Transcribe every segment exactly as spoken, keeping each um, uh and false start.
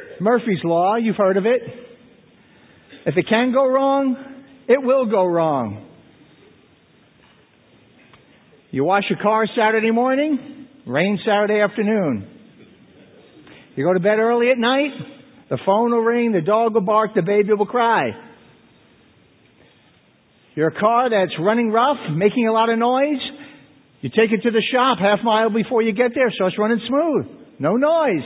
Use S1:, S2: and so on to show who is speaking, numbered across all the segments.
S1: Murphy's Law, you've heard of it. If it can go wrong, it will go wrong. You wash your car Saturday morning, rain Saturday afternoon. You go to bed early at night, the phone will ring, the dog will bark, the baby will cry. Your car that's running rough, making a lot of noise, you take it to the shop half mile before you get there, so it's running smooth. No noise.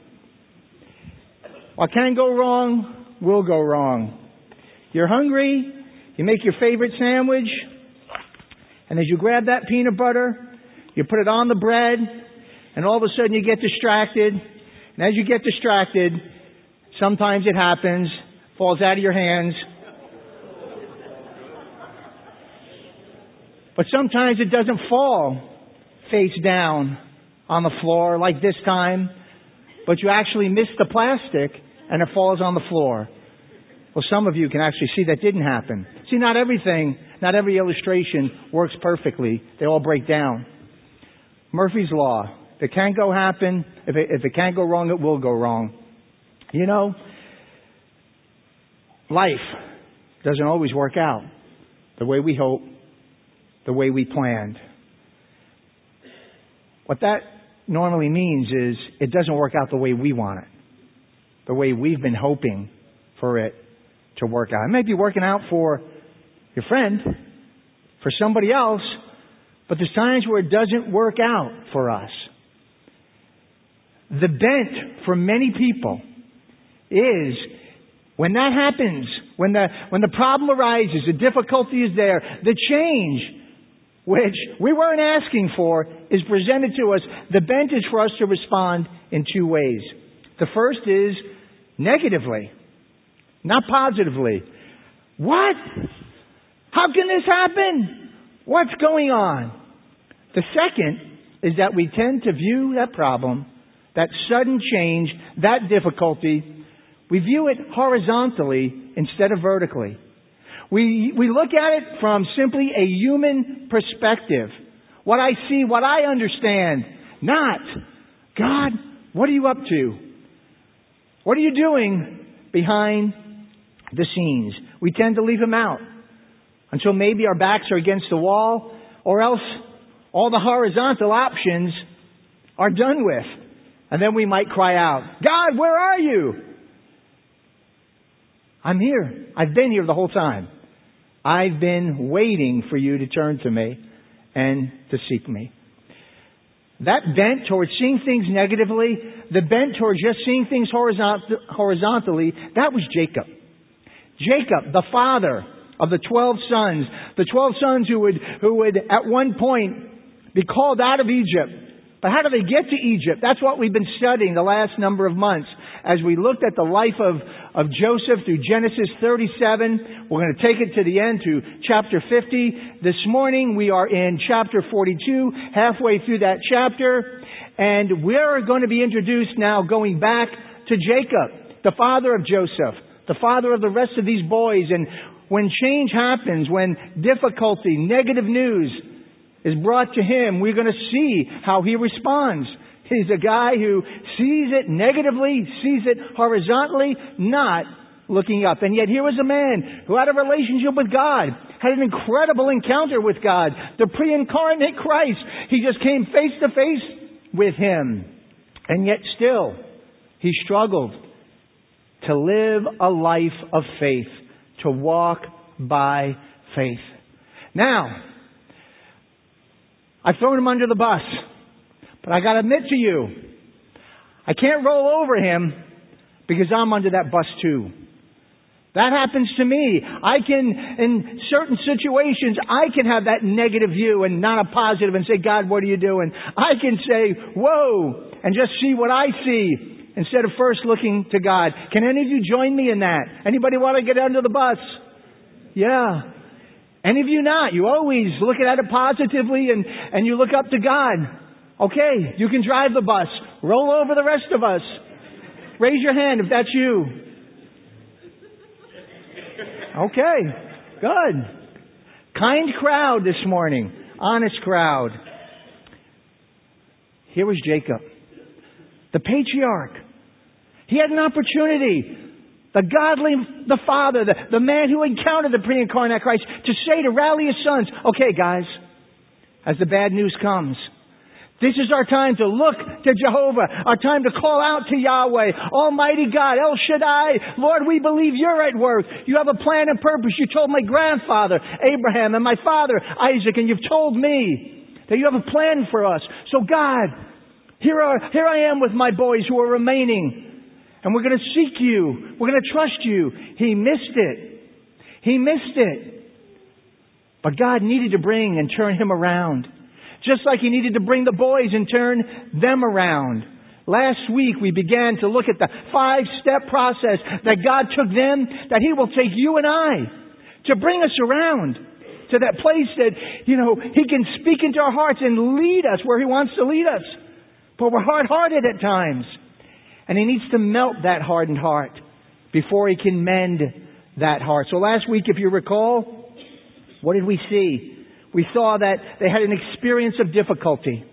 S1: What can go wrong will go wrong. You're hungry, you make your favorite sandwich, and as you grab that peanut butter, you put it on the bread, and all of a sudden you get distracted. And as you get distracted, sometimes it happens, falls out of your hands. But sometimes it doesn't fall face down on the floor like this time, but you actually miss the plastic and it falls on the floor. Well, some of you can actually see that didn't happen. See, not everything, not every illustration works perfectly. They all break down. Murphy's Law. If it can't go happen, if it, if it can't go wrong, it will go wrong. You know, life doesn't always work out the way we hope, the way we planned. What that normally means is it doesn't work out the way we want it, the way we've been hoping for it to work out. It may be working out for your friend, for somebody else, but there's times where it doesn't work out for us. The bent for many people is when that happens, when the when the problem arises, the difficulty is there, the change, which we weren't asking for, is presented to us. The bent is for us to respond in two ways. The first is negatively, not positively. What? How can this happen? What's going on? The second is that we tend to view that problem, that sudden change, that difficulty, we view it horizontally instead of vertically. We we look at it from simply a human perspective. What I see, what I understand. Not, God, what are you up to? What are you doing behind the scenes? We tend to leave Him out until maybe our backs are against the wall, or else all the horizontal options are done with. And then we might cry out, God, where are you? I'm here. I've been here the whole time. I've been waiting for you to turn to me and to seek me. That bent towards seeing things negatively, the bent towards just seeing things horizont- horizontally, that was Jacob. Jacob, the father of the twelve sons, the twelve sons who would, who would at one point be called out of Egypt. But how do they get to Egypt? That's what we've been studying the last number of months. As we looked at the life of, of Joseph through Genesis thirty-seven, we're going to take it to the end to chapter fifty. This morning we are in chapter forty-two, halfway through that chapter. And we're going to be introduced now going back to Jacob, the father of Joseph, the father of the rest of these boys. And when change happens, when difficulty, negative news is brought to him, we're going to see how he responds. He's a guy who sees it negatively, sees it horizontally, not looking up. And yet here was a man who had a relationship with God, had an incredible encounter with God, the pre-incarnate Christ. He just came face to face with Him. And yet still, he struggled to live a life of faith, to walk by faith. Now, I've thrown him under the bus. But I got to admit to you, I can't roll over him because I'm under that bus too. That happens to me. I can, in certain situations, I can have that negative view and not a positive and say, God, what are you doing? I can say, whoa, and just see what I see instead of first looking to God. Can any of you join me in that? Anybody want to get under the bus? Yeah. Any of you not? You always look at it positively and, and you look up to God. Okay, you can drive the bus. Roll over the rest of us. Raise your hand if that's you. Okay, good. Kind crowd this morning. Honest crowd. Here was Jacob, the patriarch. He had an opportunity. The godly, the Father, the, the man who encountered the pre-incarnate Christ, to say, to rally his sons, okay guys, as the bad news comes, this is our time to look to Jehovah, our time to call out to Yahweh, Almighty God, El Shaddai. Lord, we believe you're at work. You have a plan and purpose. You told my grandfather, Abraham, and my father, Isaac, and you've told me that you have a plan for us. So God, here, are, here I am with my boys who are remaining. And we're going to seek you. We're going to trust you. He missed it. He missed it. But God needed to bring and turn him around. Just like he needed to bring the boys and turn them around. Last week we began to look at the five-step process that God took them, that he will take you and I to bring us around to that place that, you know, he can speak into our hearts and lead us where he wants to lead us. But we're hard-hearted at times. And he needs to melt that hardened heart before he can mend that heart. So last week, if you recall, what did we see? We saw that they had an experience of difficulty.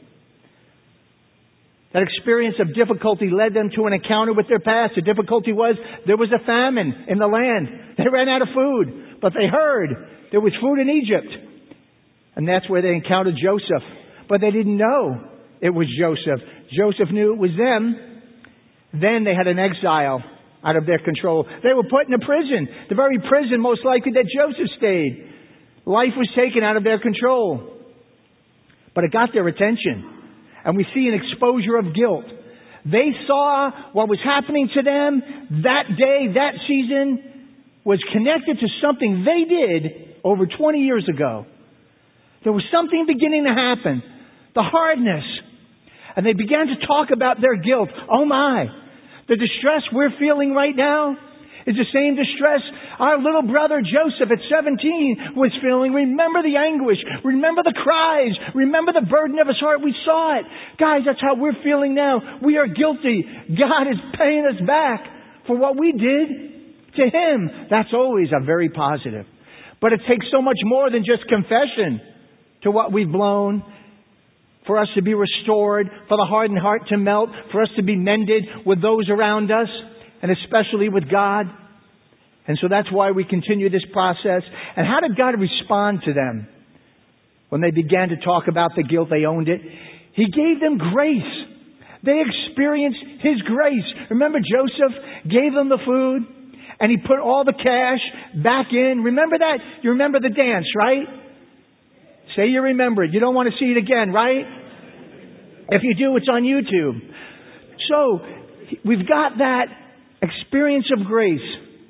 S1: That experience of difficulty led them to an encounter with their past. The difficulty was there was a famine in the land. They ran out of food. But they heard there was food in Egypt. And that's where they encountered Joseph. But they didn't know it was Joseph. Joseph knew it was them. Then they had an exile out of their control. They were put in a prison. The very prison most likely that Joseph stayed. Life was taken out of their control. But it got their attention. And we see an exposure of guilt. They saw what was happening to them that day, that season, was connected to something they did over twenty years ago. There was something beginning to happen. The hardness. And they began to talk about their guilt. Oh my, the distress we're feeling right now is the same distress our little brother Joseph at seventeen was feeling. Remember the anguish. Remember the cries. Remember the burden of his heart. We saw it. Guys, that's how we're feeling now. We are guilty. God is paying us back for what we did to him. That's always a very positive. But it takes so much more than just confession to what we've blown. For us to be restored, for the hardened heart to melt, for us to be mended with those around us, and especially with God. And so that's why we continue this process. And how did God respond to them? When they began to talk about the guilt, they owned it. He gave them grace. They experienced his grace. Remember Joseph gave them the food, and he put all the cash back in. Remember that? You remember the dance, right? Say you remember it. You don't want to see it again, right? If you do, it's on YouTube. So, we've got that experience of grace.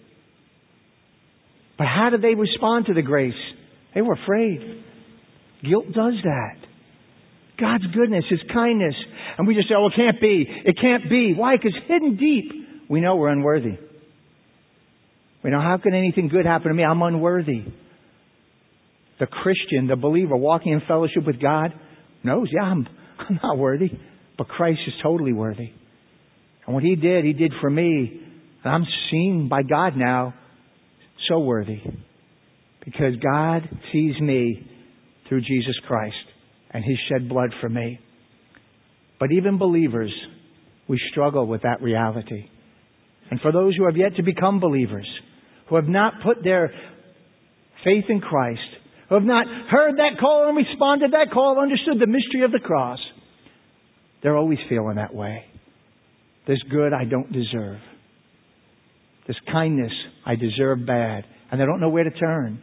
S1: But how did they respond to the grace? They were afraid. Guilt does that. God's goodness, his kindness. And we just say, oh, it can't be. It can't be. Why? Because hidden deep, we know we're unworthy. We know, how can anything good happen to me? I'm unworthy. The Christian, the believer, walking in fellowship with God, knows, yeah, I'm, I'm not worthy, but Christ is totally worthy. And what he did, he did for me. And I'm seen by God now so worthy. Because God sees me through Jesus Christ and he shed blood for me. But even believers, we struggle with that reality. And for those who have yet to become believers, who have not put their faith in Christ, who have not heard that call and responded to that call, understood the mystery of the cross, they're always feeling that way. This good I don't deserve. This kindness I deserve bad. And they don't know where to turn.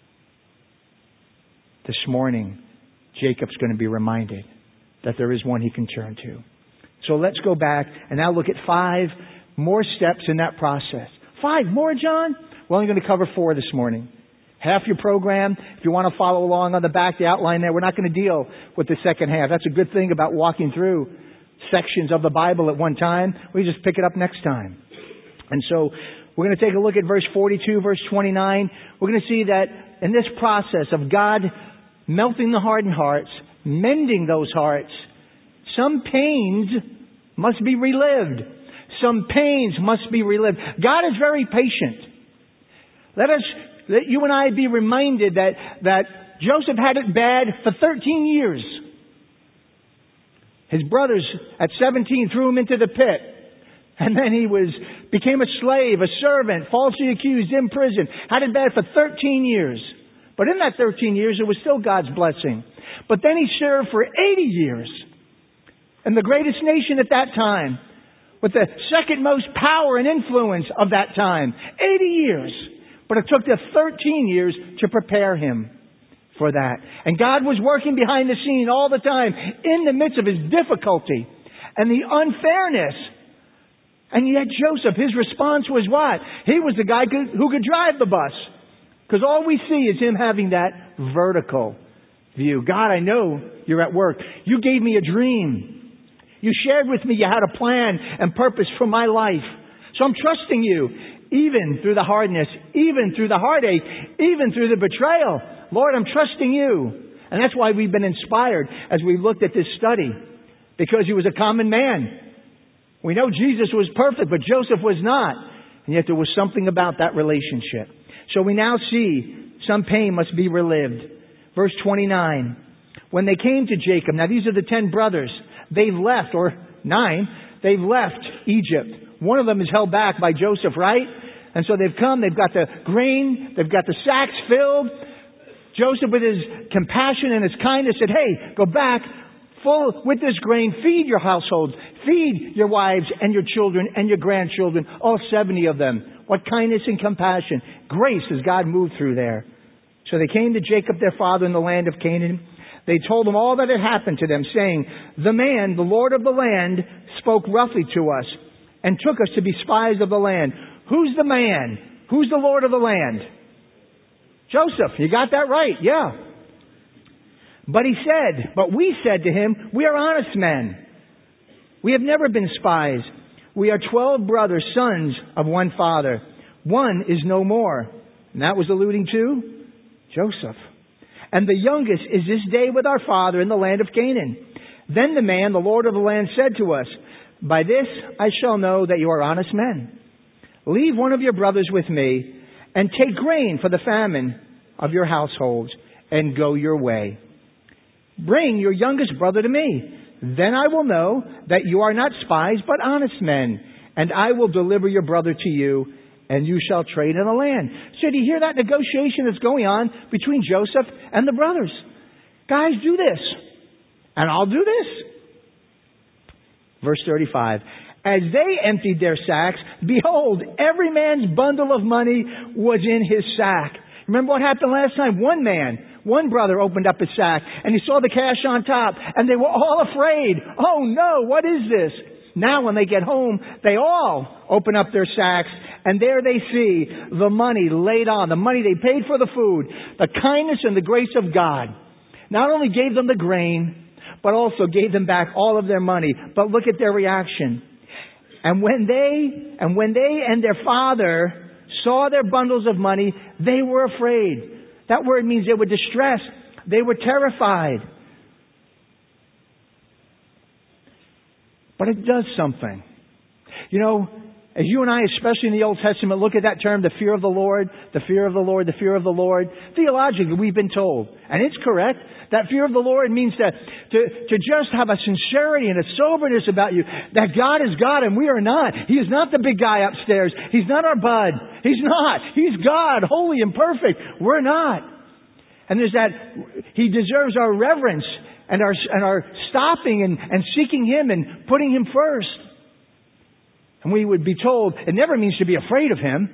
S1: This morning, Jacob's going to be reminded that there is one he can turn to. So let's go back and now look at five more steps in that process. Five more, John? We're only going to cover four this morning. Half your program. If you want to follow along on the back, the outline there, we're not going to deal with the second half. That's a good thing about walking through sections of the Bible at one time. We just pick it up next time. And so we're going to take a look at verse forty-two, verse twenty-nine. We're going to see that in this process of God melting the hardened hearts, mending those hearts, some pains must be relived. Some pains must be relived. God is very patient. Let us Let you and I be reminded that, that Joseph had it bad for thirteen years. His brothers at seventeen threw him into the pit. And then he was, became a slave, a servant, falsely accused, in prison. Had it bad for thirteen years. But in that thirteen years, it was still God's blessing. But then he served for eighty years. And the greatest nation at that time, with the second most power and influence of that time. eighty years. But it took them thirteen years to prepare him for that. And God was working behind the scene all the time in the midst of his difficulty and the unfairness. And yet Joseph, his response was what? He was the guy who could drive the bus. Because all we see is him having that vertical view. God, I know you're at work. You gave me a dream. You shared with me you had a plan and purpose for my life. So I'm trusting you, even through the hardness, even through the heartache, even through the betrayal. Lord, I'm trusting you. And that's why we've been inspired as we looked at this study. Because he was a common man. We know Jesus was perfect, but Joseph was not. And yet there was something about that relationship. So we now see some pain must be relived. Verse twenty-nine. When they came to Jacob, now these are the ten brothers. They've left, or nine, they've left Egypt. One of them is held back by Joseph, right? And so they've come, they've got the grain, they've got the sacks filled. Joseph, with his compassion and his kindness, said, hey, go back, full with this grain, feed your households, feed your wives and your children and your grandchildren, all seventy of them. What kindness and compassion. Grace as God moved through there. So they came to Jacob, their father, in the land of Canaan. They told him all that had happened to them, saying, the man, the Lord of the land, spoke roughly to us and took us to be spies of the land. Who's the man? Who's the Lord of the land? Joseph. You got that right. Yeah. But he said, but we said to him, we are honest men. We have never been spies. We are twelve brothers, sons of one father. One is no more. And that was alluding to Joseph. And the youngest is this day with our father in the land of Canaan. Then the man, the Lord of the land, said to us, by this I shall know that you are honest men. Leave one of your brothers with me and take grain for the famine of your households and go your way. Bring your youngest brother to me. Then I will know that you are not spies, but honest men. And I will deliver your brother to you, and you shall trade in the land. So do you hear that negotiation that's going on between Joseph and the brothers? Guys, do this, and I'll do this. Verse thirty-five. As they emptied their sacks, behold, every man's bundle of money was in his sack. Remember what happened last time? One man, one brother opened up his sack and he saw the cash on top and they were all afraid. Oh no, what is this? Now when they get home, they all open up their sacks and there they see the money laid on, the money they paid for the food, the kindness and the grace of God. Not only gave them the grain, but also gave them back all of their money. But look at their reaction. And when they, and when they and their father saw their bundles of money, they were afraid. That word means they were distressed. They were terrified. But it does something. You know, as you and I, especially in the Old Testament, look at that term, the fear of the Lord, the fear of the Lord, the fear of the Lord. Theologically, we've been told, and it's correct, that fear of the Lord means that to, to just have a sincerity and a soberness about you, that God is God and we are not. He is not the big guy upstairs. He's not our bud. He's not. He's God, holy and perfect. We're not. And there's that, He deserves our reverence and our, and our stopping and, and seeking Him and putting Him first. And we would be told it never means to be afraid of Him.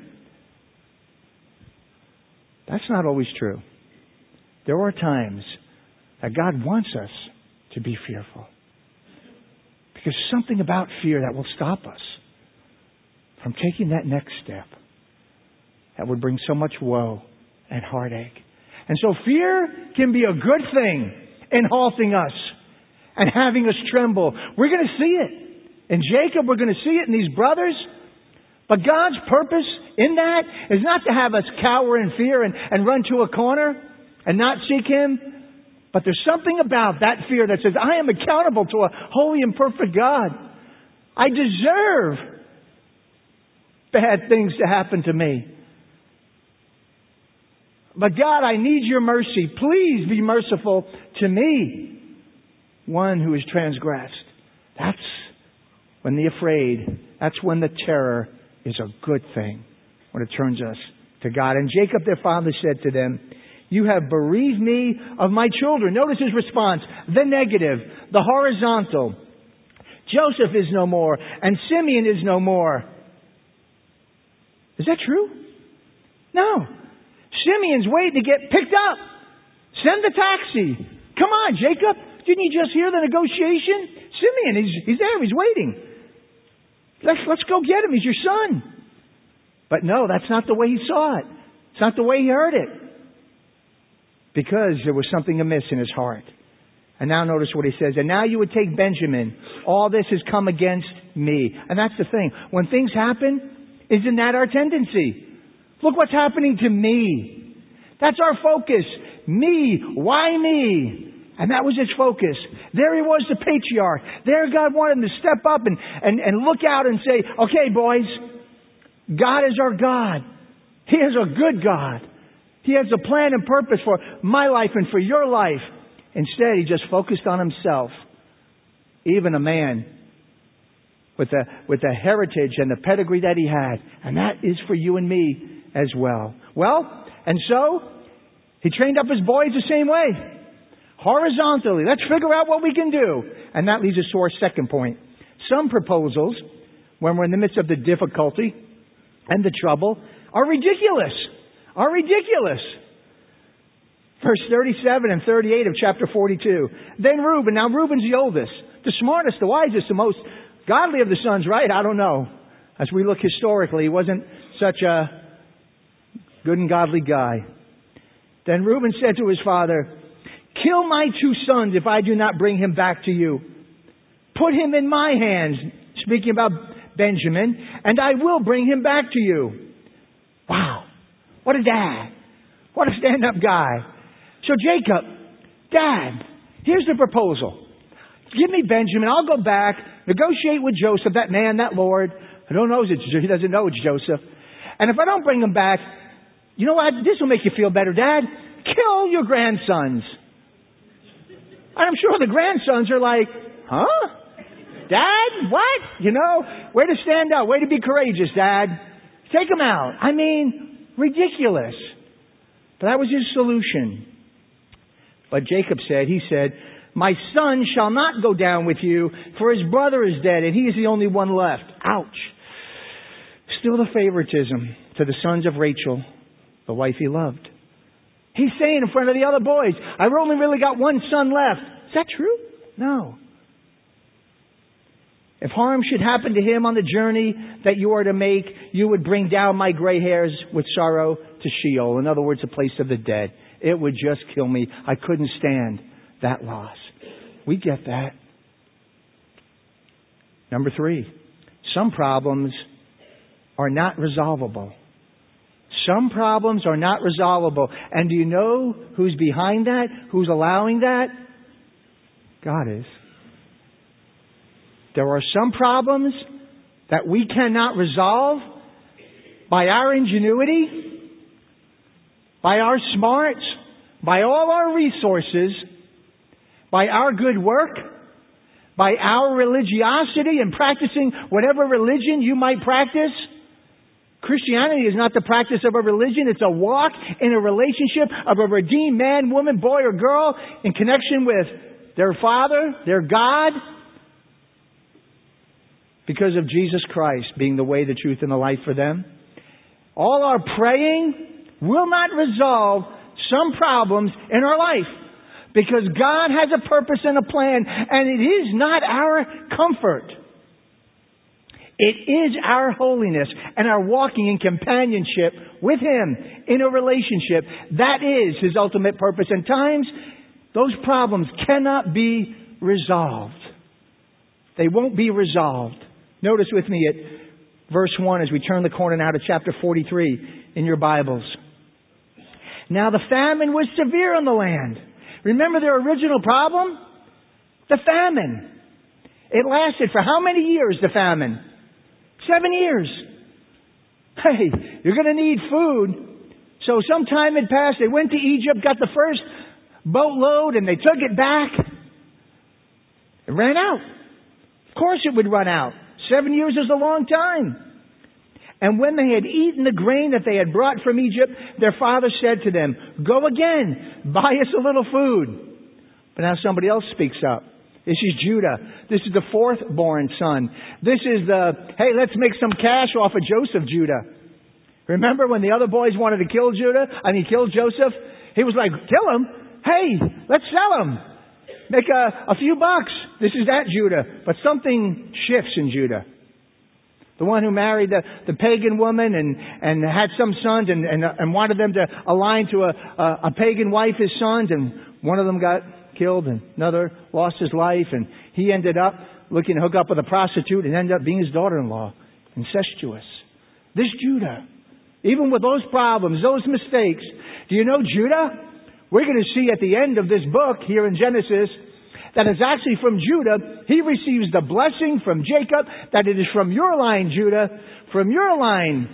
S1: That's not always true. There are times that God wants us to be fearful. Because something about fear that will stop us from taking that next step that would bring so much woe and heartache. And so fear can be a good thing in halting us and having us tremble. We're going to see it. In Jacob, we're going to see it in these brothers. But God's purpose in that is not to have us cower in fear and, and run to a corner and not seek Him. But there's something about that fear that says, I am accountable to a holy and perfect God. I deserve bad things to happen to me. But God, I need your mercy. Please be merciful to me, one who is transgressed. That's when the afraid, that's when the terror is a good thing, when it turns us to God. And Jacob, their father, said to them, you have bereaved me of my children. Notice his response. The negative, the horizontal. Joseph is no more, and Simeon is no more. Is that true? No. Simeon's waiting to get picked up. Send the taxi. Come on, Jacob. Didn't you just hear the negotiation? Simeon, he's, he's there. He's waiting. Let's, let's go get him. He's your son. But no, that's not the way he saw it. It's not the way he heard it. Because there was something amiss in his heart. And now notice what he says. And now you would take Benjamin. All this has come against me. And that's the thing. When things happen, isn't that our tendency? Look what's happening to me. That's our focus. Me. Why me? And that was his focus. There he was, the patriarch. There God wanted him to step up and, and, and look out and say, okay, boys, God is our God. He is a good God. He has a plan and purpose for my life and for your life. Instead, he just focused on himself. Even a man with the, with the heritage and the pedigree that he had. And that is for you and me as well. Well, and so, he trained up his boys the same way. Horizontally. Let's figure out what we can do. And that leads us to our second point. Some proposals, when we're in the midst of the difficulty and the trouble, are ridiculous. Are ridiculous. Verse thirty-seven and thirty-eight of chapter forty-two. Then Reuben. Now Reuben's the oldest, the smartest, the wisest, the most godly of the sons, right? I don't know. As we look historically, he wasn't such a good and godly guy. Then Reuben said to his father, kill my two sons if I do not bring him back to you. Put him in my hands, speaking about Benjamin, and I will bring him back to you. Wow. What a dad. What a stand-up guy. So Jacob, Dad, here's the proposal. Give me Benjamin. I'll go back, negotiate with Joseph, that man, that Lord. I don't know. He doesn't know it's Joseph. And if I don't bring him back, you know what? This will make you feel better, Dad. Kill your grandsons. I'm sure the grandsons are like, huh? Dad, what? You know, way to stand up, way to be courageous, Dad. Take them out. I mean, ridiculous. But that was his solution. But Jacob said, he said, my son shall not go down with you, for his brother is dead, and he is the only one left. Ouch. Still the favoritism to the sons of Rachel, the wife he loved. He's saying in front of the other boys, I've only really got one son left. Is that true? No. If harm should happen to him on the journey that you are to make, you would bring down my gray hairs with sorrow to Sheol. In other words, a place of the dead. It would just kill me. I couldn't stand that loss. We get that. Number three, some problems are not resolvable. Some problems are not resolvable. And do you know who's behind that? Who's allowing that? God is. There are some problems that we cannot resolve by our ingenuity, by our smarts, by all our resources, by our good work, by our religiosity and practicing whatever religion you might practice. Christianity is not the practice of a religion. It's a walk in a relationship of a redeemed man, woman, boy, or girl in connection with their Father, their God, because of Jesus Christ being the way, the truth, and the life for them. All our praying will not resolve some problems in our life, because God has a purpose and a plan, and it is not our comfort. It is our holiness and our walking in companionship with Him in a relationship. That is His ultimate purpose. And times, those problems cannot be resolved. They won't be resolved. Notice with me at verse one as we turn the corner now to chapter forty-three in your Bibles. Now the famine was severe in the land. Remember their original problem? The famine. It lasted for how many years, the famine? Seven years. Hey, you're going to need food. So some time had passed. They went to Egypt, got the first boatload, and they took it back. It ran out. Of course it would run out. Seven years is a long time. And when they had eaten the grain that they had brought from Egypt, their father said to them, go again, buy us a little food. But now somebody else speaks up. This is Judah. This is the fourth born son. This is the, hey, let's make some cash off of Joseph, Judah. Remember when the other boys wanted to kill Judah? I mean, kill Joseph? He was like, kill him? Hey, let's sell him. Make a, a few bucks. This is that Judah. But something shifts in Judah. The one who married the, the pagan woman and, and had some sons and, and, and wanted them to align to a, a, a pagan wife, his sons, and one of them got killed and another lost his life, and he ended up looking to hook up with a prostitute and ended up being his daughter-in-law. Incestuous. This Judah, even with those problems, those mistakes, do you know Judah? We're going to see at the end of this book here in Genesis that is actually from Judah. He receives the blessing from Jacob, that it is from your line, Judah, from your line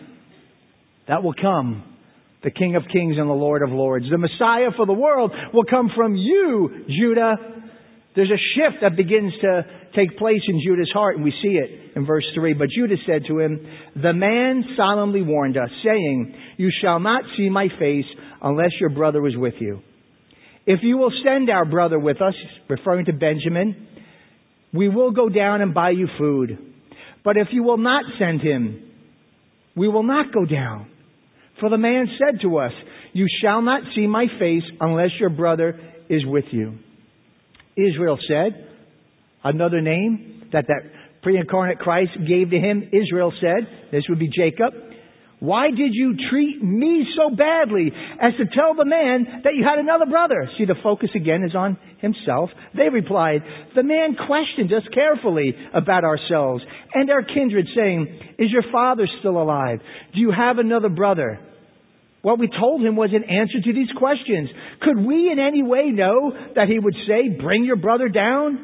S1: that will come the King of Kings and the Lord of Lords. The Messiah for the world will come from you, Judah. There's a shift that begins to take place in Judah's heart, and we see it in verse three. But Judah said to him, the man solemnly warned us, saying, you shall not see my face unless your brother is with you. If you will send our brother with us, referring to Benjamin, we will go down and buy you food. But if you will not send him, we will not go down. For the man said to us, you shall not see my face unless your brother is with you. Israel said, another name that that pre-incarnate Christ gave to him, Israel said, this would be Jacob, why did you treat me so badly as to tell the man that you had another brother? See, the focus again is on himself. They replied, the man questioned us carefully about ourselves and our kindred, saying, is your father still alive? Do you have another brother? What we told him was an answer to these questions. Could we in any way know that he would say, bring your brother down?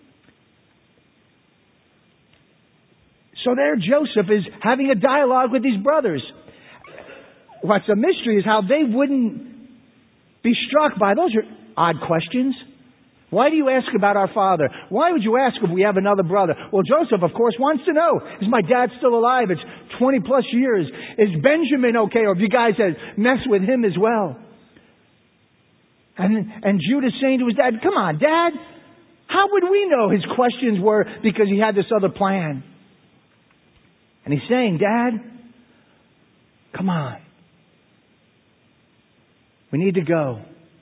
S1: So there Joseph is having a dialogue with these brothers. What's a mystery is how they wouldn't be struck by those are odd questions. Why do you ask about our father? Why would you ask if we have another brother? Well, Joseph, of course, wants to know. Is my dad still alive? It's twenty plus years. Is Benjamin okay? Or have you guys had messed with him as well? And, and Judah saying to his dad, come on, Dad, how would we know his questions were because he had this other plan? And he's saying, Dad, come on. We need to go.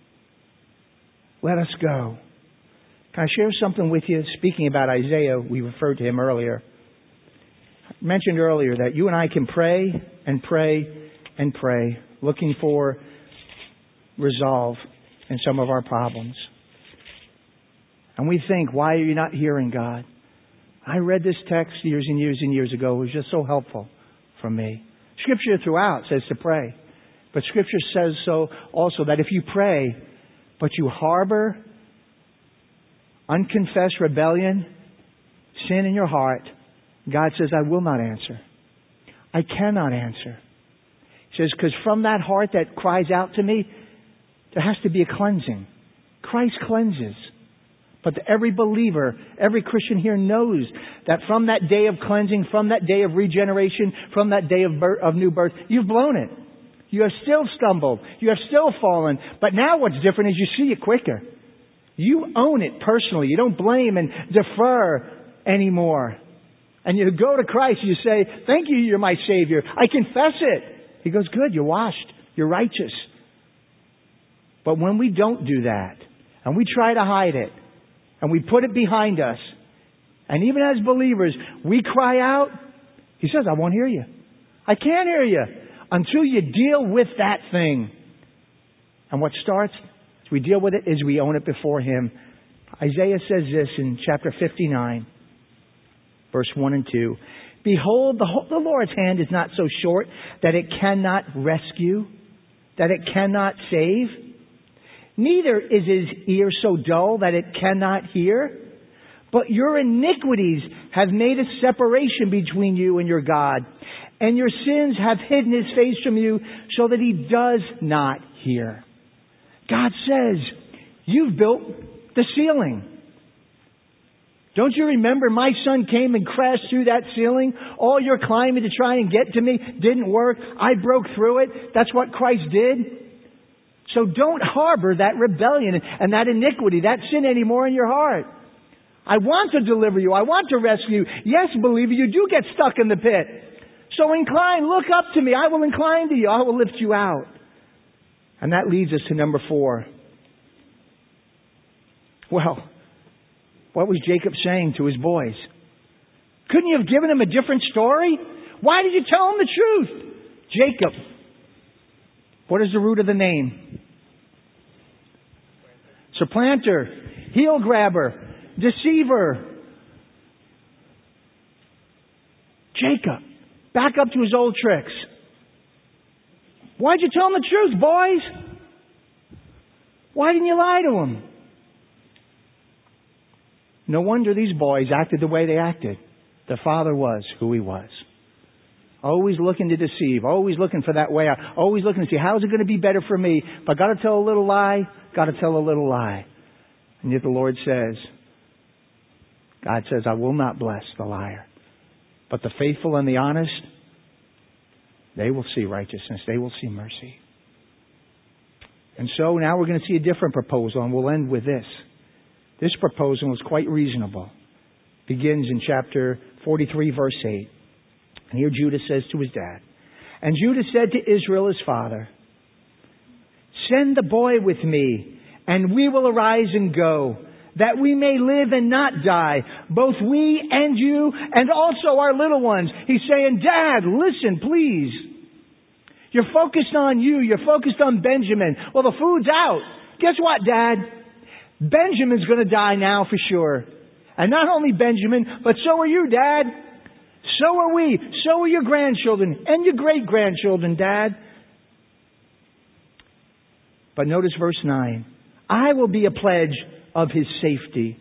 S1: Let us go. Can I share something with you? Speaking about Isaiah, we referred to him earlier. I mentioned earlier that you and I can pray and pray and pray, looking for resolve in some of our problems. And we think, why are you not hearing God? I read this text years and years and years ago. It was just so helpful for me. Scripture throughout says to pray. But Scripture says so also that if you pray, but you harbor unconfessed rebellion, sin in your heart, God says, I will not answer. I cannot answer. He says, because from that heart that cries out to me, there has to be a cleansing. Christ cleanses. But every believer, every Christian here knows that from that day of cleansing, from that day of regeneration, from that day of birth, of new birth, you've blown it. You have still stumbled. You have still fallen. But now what's different is you see it quicker. You own it personally. You don't blame and defer anymore. And you go to Christ, you say, thank you, you're my Savior. I confess it. He goes, good, you're washed. You're righteous. But when we don't do that, and we try to hide it, and we put it behind us, and even as believers, we cry out, He says, I won't hear you. I can't hear you until you deal with that thing. And what starts as we deal with it is we own it before Him. Isaiah says this in chapter fifty-nine, verse one and two. Behold, the, the Lord's hand is not so short that it cannot rescue, that it cannot save. Neither is His ear so dull that it cannot hear. But your iniquities have made a separation between you and your God. And your sins have hidden His face from you so that He does not hear. God says, you've built the ceiling. Don't you remember my son came and crashed through that ceiling? All your climbing to try and get to me didn't work. I broke through it. That's what Christ did. So don't harbor that rebellion and that iniquity, that sin anymore in your heart. I want to deliver you. I want to rescue you. Yes, believer, you do get stuck in the pit. So incline, look up to me. I will incline to you. I will lift you out. And that leads us to number four. Well, what was Jacob saying to his boys? Couldn't you have given him a different story? Why did you tell him the truth? Jacob. What is the root of the name? Supplanter, heel grabber, deceiver. Jacob. Back up to his old tricks. Why'd you tell him the truth, boys? Why didn't you lie to him? No wonder these boys acted the way they acted. Their father was who he was. Always looking to deceive. Always looking for that way out. Always looking to see, how's it going to be better for me? If I got to tell a little lie, got to tell a little lie. And yet the Lord says, God says, I will not bless the liar. But the faithful and the honest, they will see righteousness. They will see mercy. And so now we're going to see a different proposal, and we'll end with this. This proposal is quite reasonable. Begins in chapter forty-three, verse eight. And here Judah says to his dad, and Judah said to Israel his father, send the boy with me, and we will arise and go, that we may live and not die, both we and you, and also our little ones. He's saying, Dad, listen, please. You're focused on you. You're focused on Benjamin. Well, the food's out. Guess what, Dad? Benjamin's going to die now for sure. And not only Benjamin, but so are you, Dad. So are we. So are your grandchildren and your great-grandchildren, Dad. But notice verse nine. I will be a pledge of his safety.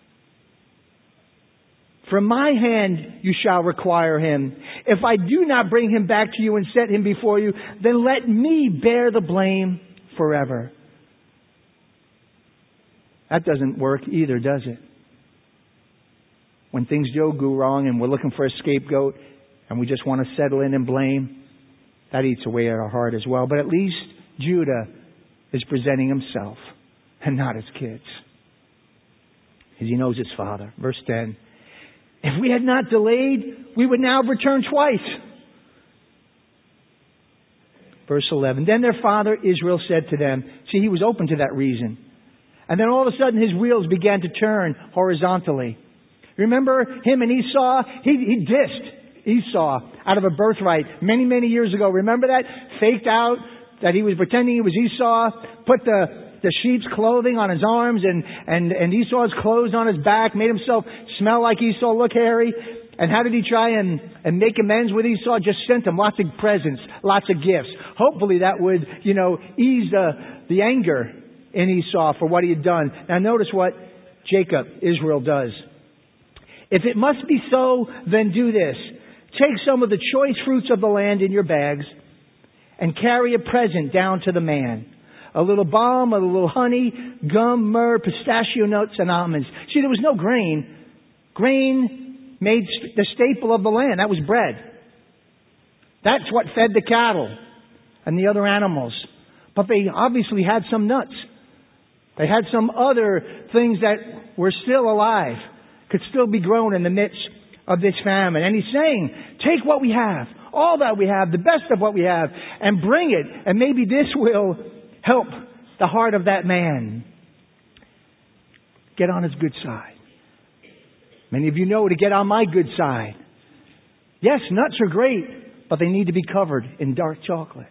S1: From my hand you shall require him. If I do not bring him back to you and set him before you, then let me bear the blame forever. That doesn't work either, does it? When things do go wrong and we're looking for a scapegoat and we just want to settle in and blame, that eats away at our heart as well. But at least Judah is presenting himself and not his kids, as he knows his father. Verse ten. If we had not delayed, we would now have returned twice. Verse eleven. Then their father Israel said to them, see, he was open to that reason. And then all of a sudden his wheels began to turn horizontally. Remember him and Esau? He, he dissed Esau out of a birthright many, many years ago. Remember that? Faked out that he was pretending he was Esau. Put the, the sheep's clothing on his arms and, and, and Esau's clothes on his back. Made himself smell like Esau, look hairy. And how did he try and, and make amends with Esau? Just sent him lots of presents, lots of gifts. Hopefully that would, you know, ease the, the anger in Esau for what he had done. Now notice what Jacob, Israel, does. If it must be so, then do this. Take some of the choice fruits of the land in your bags and carry a present down to the man. A little balm, a little honey, gum, myrrh, pistachio nuts, and almonds. See, there was no grain. Grain made the staple of the land. That was bread. That's what fed the cattle and the other animals. But they obviously had some nuts. They had some other things that were still alive, could still be grown in the midst of this famine. And he's saying, take what we have, all that we have, the best of what we have, and bring it. And maybe this will help the heart of that man get on his good side. Many of you know to get on my good side. Yes, nuts are great, but they need to be covered in dark chocolate.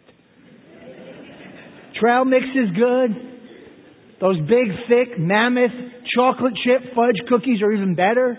S1: Trail mix is good. Those big, thick, mammoth chocolate chip fudge cookies are even better.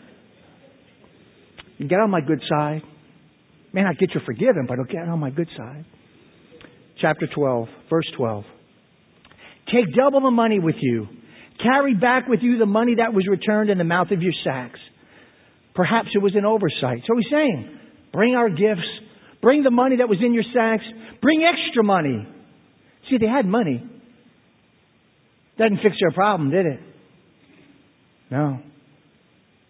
S1: You get on my good side. May not get you forgiven, but I'll get on my good side. Chapter twelve, verse twelve. Take double the money with you. Carry back with you the money that was returned in the mouth of your sacks. Perhaps it was an oversight. So he's saying, bring our gifts. Bring the money that was in your sacks. Bring extra money. See, they had money. Doesn't fix their problem, did it? No.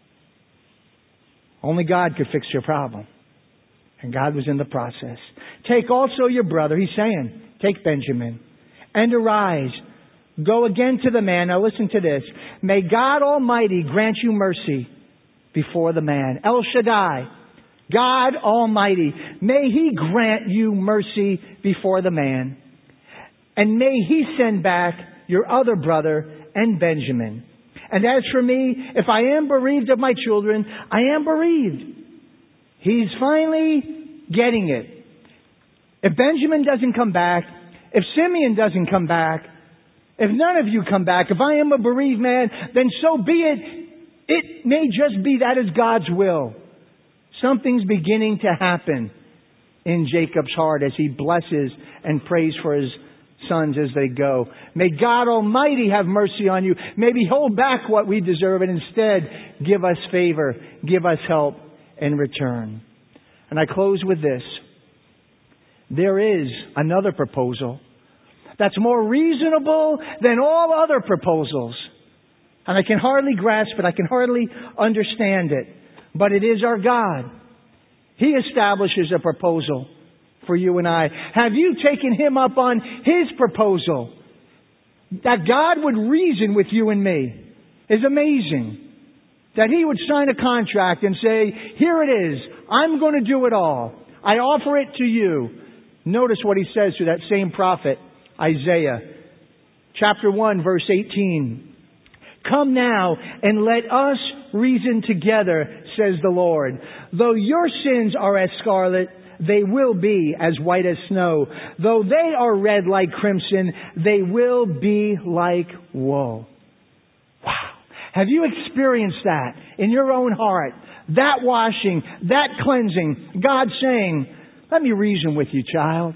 S1: Only God could fix your problem. And God was in the process. Take also your brother, he's saying, take Benjamin, and arise. Go again to the man. Now listen to this. May God Almighty grant you mercy before the man. El Shaddai, God Almighty, may He grant you mercy before the man. And may He send back your other brother and Benjamin. And as for me, if I am bereaved of my children, I am bereaved. He's finally getting it. If Benjamin doesn't come back, if Simeon doesn't come back, if none of you come back, if I am a bereaved man, then so be it. It may just be that is God's will. Something's beginning to happen in Jacob's heart as he blesses and prays for his sons as they go. May God Almighty have mercy on you. Maybe hold back what we deserve and instead give us favor, give us help in return. And I close with this. There is another proposal that's more reasonable than all other proposals. And I can hardly grasp it. I can hardly understand it. But it is our God. He establishes a proposal for you and I. Have you taken Him up on His proposal? That God would reason with you and me is amazing. That He would sign a contract and say, here it is. I'm going to do it all. I offer it to you. Notice what He says to that same prophet, Isaiah. Chapter one, verse eighteen. Come now and let us reason together, says the Lord. Though your sins are as scarlet, they will be as white as snow. Though they are red like crimson, they will be like wool. Wow. Have you experienced that in your own heart? That washing, that cleansing. God saying, let me reason with you, child.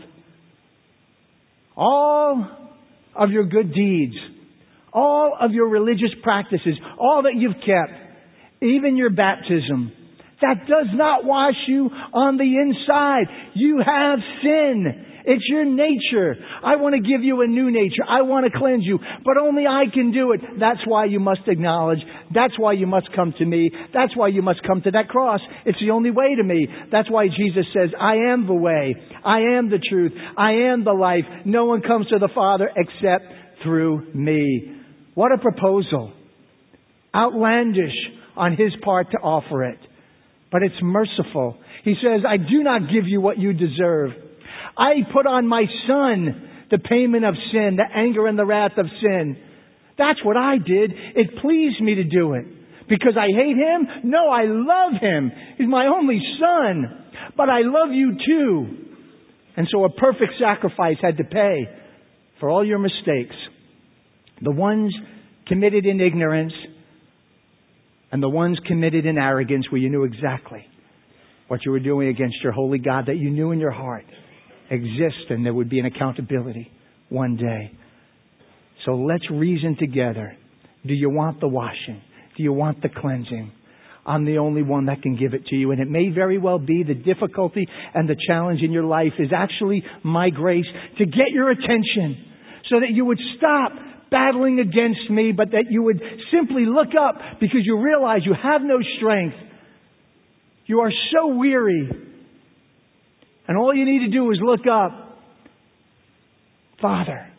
S1: All of your good deeds, all of your religious practices, all that you've kept, even your baptism, that does not wash you on the inside. You have sin. It's your nature. I want to give you a new nature. I want to cleanse you, but only I can do it. That's why you must acknowledge. That's why you must come to me. That's why you must come to that cross. It's the only way to me. That's why Jesus says, I am the way. I am the truth. I am the life. No one comes to the Father except through me. What a proposal. Outlandish on His part to offer it. But it's merciful. He says, I do not give you what you deserve. I put on my Son the payment of sin, the anger and the wrath of sin. That's what I did. It pleased me to do it. Because I hate Him? No, I love Him. He's my only Son. But I love you too. And so a perfect sacrifice had to pay for all your mistakes. The ones committed in ignorance and the ones committed in arrogance where you knew exactly what you were doing against your holy God, that you knew in your heart exist, and there would be an accountability one day. So let's reason together. Do you want the washing? Do you want the cleansing? I'm the only one that can give it to you. And it may very well be the difficulty and the challenge in your life is actually my grace to get your attention so that you would stop battling against me, but that you would simply look up because you realize you have no strength. You are so weary. And all you need to do is look up. Father,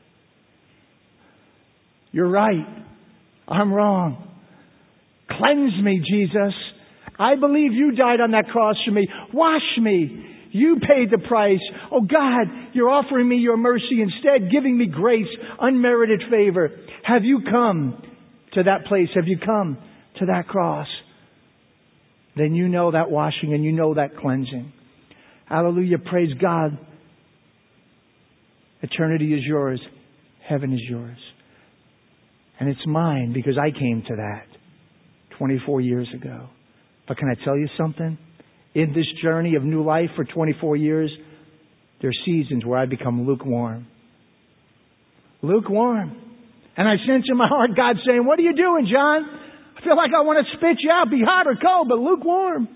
S1: you're right. I'm wrong. Cleanse me, Jesus. I believe you died on that cross for me. Wash me. You paid the price. Oh God, you're offering me your mercy instead, giving me grace, unmerited favor. Have you come to that place? Have you come to that cross? Then you know that washing and you know that cleansing. Hallelujah. Praise God. Eternity is yours. Heaven is yours. And it's mine because I came to that twenty-four years ago. But can I tell you something? In this journey of new life for twenty-four years, there are seasons where I become lukewarm. Lukewarm. And I sense in my heart God saying, what are you doing, John? I feel like I want to spit you out, be hot or cold, but lukewarm.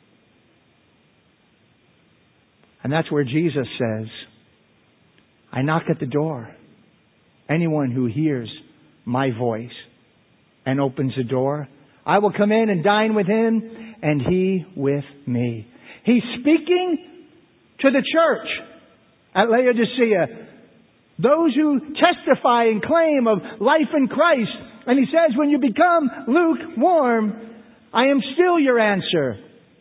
S1: And that's where Jesus says, I knock at the door. Anyone who hears my voice and opens the door, I will come in and dine with him and He with me. He's speaking to the church at Laodicea, those who testify and claim of life in Christ. And He says, when you become lukewarm, I am still your answer.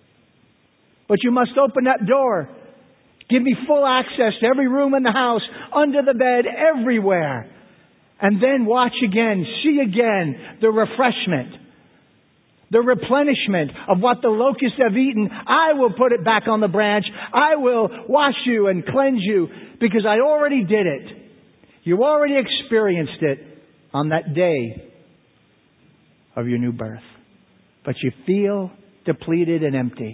S1: But you must open that door. Give me full access to every room in the house, under the bed, everywhere. And then watch again, see again the refreshment, the replenishment of what the locusts have eaten. I will put it back on the branch. I will wash you and cleanse you because I already did it. You already experienced it on that day of your new birth. But you feel depleted and empty.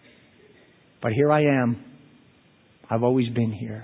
S1: But here I am. I've always been here.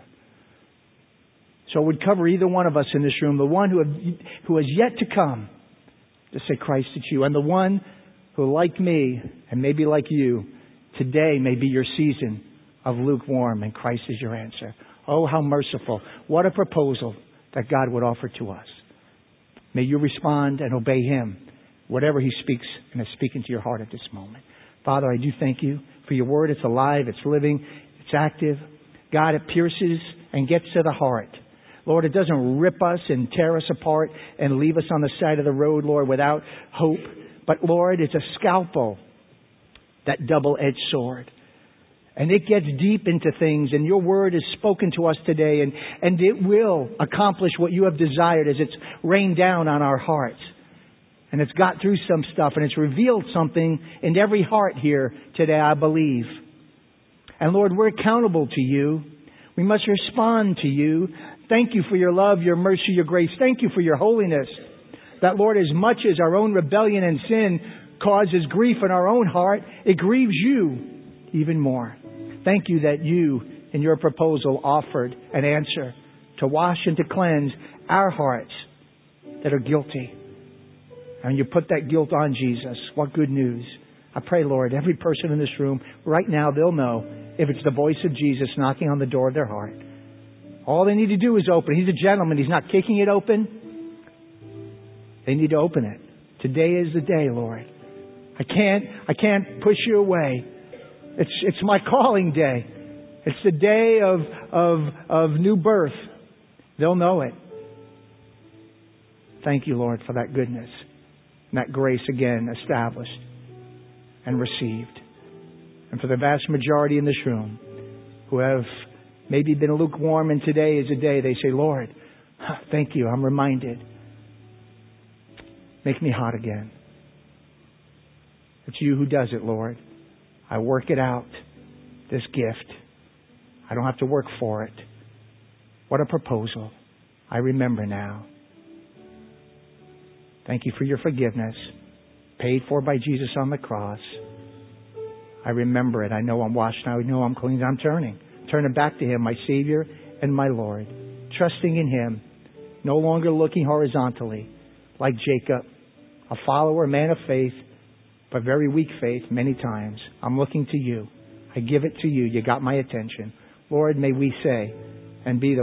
S1: So it would cover either one of us in this room, the one who, have, who has yet to come to say Christ it's you, and the one who, like me, and maybe like you, today may be your season of lukewarm and Christ is your answer. Oh, how merciful. What a proposal that God would offer to us. May you respond and obey Him, whatever He speaks and is speaking to your heart at this moment. Father, I do thank you for your word. It's alive, it's living, it's active. God, it pierces and gets to the heart. Lord, it doesn't rip us and tear us apart and leave us on the side of the road, Lord, without hope. But Lord, it's a scalpel, that double-edged sword. And it gets deep into things, and your word is spoken to us today, and, and it will accomplish what you have desired as it's rained down on our hearts. And it's got through some stuff, and it's revealed something in every heart here today, I believe. And Lord, we're accountable to you. We must respond to you. Thank you for your love, your mercy, your grace. Thank you for your holiness. That, Lord, as much as our own rebellion and sin causes grief in our own heart, it grieves you even more. Thank you that you, in your proposal, offered an answer to wash and to cleanse our hearts that are guilty. And you put that guilt on Jesus. What good news. I pray, Lord, every person in this room, right now, they'll know if it's the voice of Jesus knocking on the door of their heart. All they need to do is open. He's a gentleman. He's not kicking it open. They need to open it. Today is the day, Lord. I can't, I can't push you away. It's, it's my calling day. It's the day of, of, of new birth. They'll know it. Thank you, Lord, for that goodness and that grace again established and received. And for the vast majority in this room who have maybe been lukewarm, and today is a day they say, Lord, thank you. I'm reminded. Make me hot again. It's you who does it, Lord. I work it out, this gift. I don't have to work for it. What a proposal. I remember now. Thank you for your forgiveness, paid for by Jesus on the cross. I remember it. I know I'm washed. I know I'm clean. I'm turning. Turning back to Him, my Savior and my Lord. Trusting in Him. No longer looking horizontally like Jacob. A follower, a man of faith, but very weak faith many times. I'm looking to you. I give it to you. You got my attention. Lord, may we say and be the